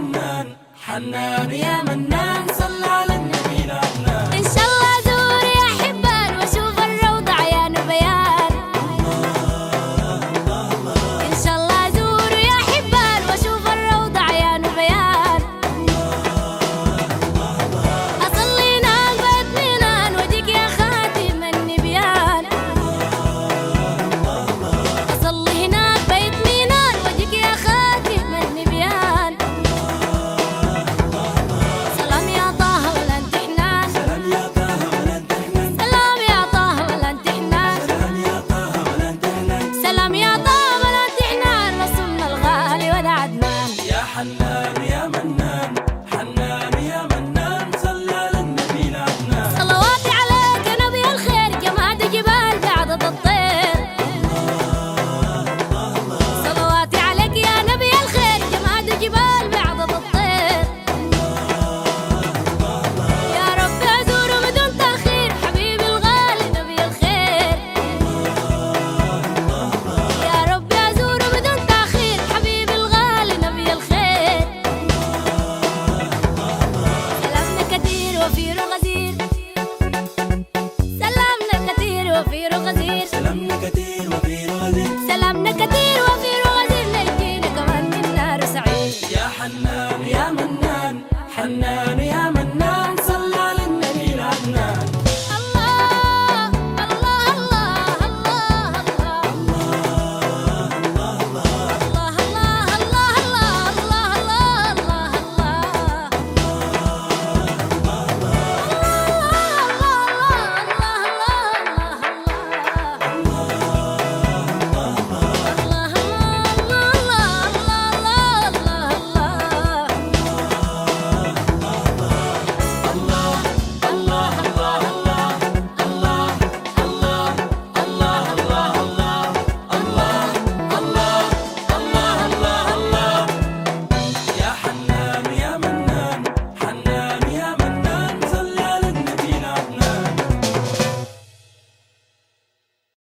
منان، حنان يا منان، صل على النبي العدنان. إن شاء الله أزور يا حبان وأشوف الروضة عيان وبيان. إن شاء الله أزور يا حبان وأشوف الروضة عيان وبيان. أصلي هناك بيت مينان وأجيك يا خاتم النبيان. أصلي هناك بيت مينان وأجيك يا خاتم النبيان. سلام يا طه ولا انت حنان، سلام يا طه ولا انت حنان، سلام يا طه ولا انت حنان، سلام يا طه ولا انت حنان، سلام يا طه ولا انت حنان، رسولنا الغالي ولا عدنان. يا حنان يا منان، حنان يا منان، صل على النبي العدنان. صلواتي عليك يا نبي الخير، جماد جبال بعض الطير. صلواتي عليك يا نبي الخير، جماد جبال بعض الطير. يا رب ازور بدون تاخير حبيبي الغالي نبي الخير. يا رب ازور بدون تاخير حبيبي الغالي نبي الخير. سلامنا كثير وفير غزير، سلامنا كثير وفير غزير، سلامنا كتير وفير غزير، سلامنا كثير وفير غزير، نجينا كمان من نار سعيد. يا حنان يا منان، حنان يا منان.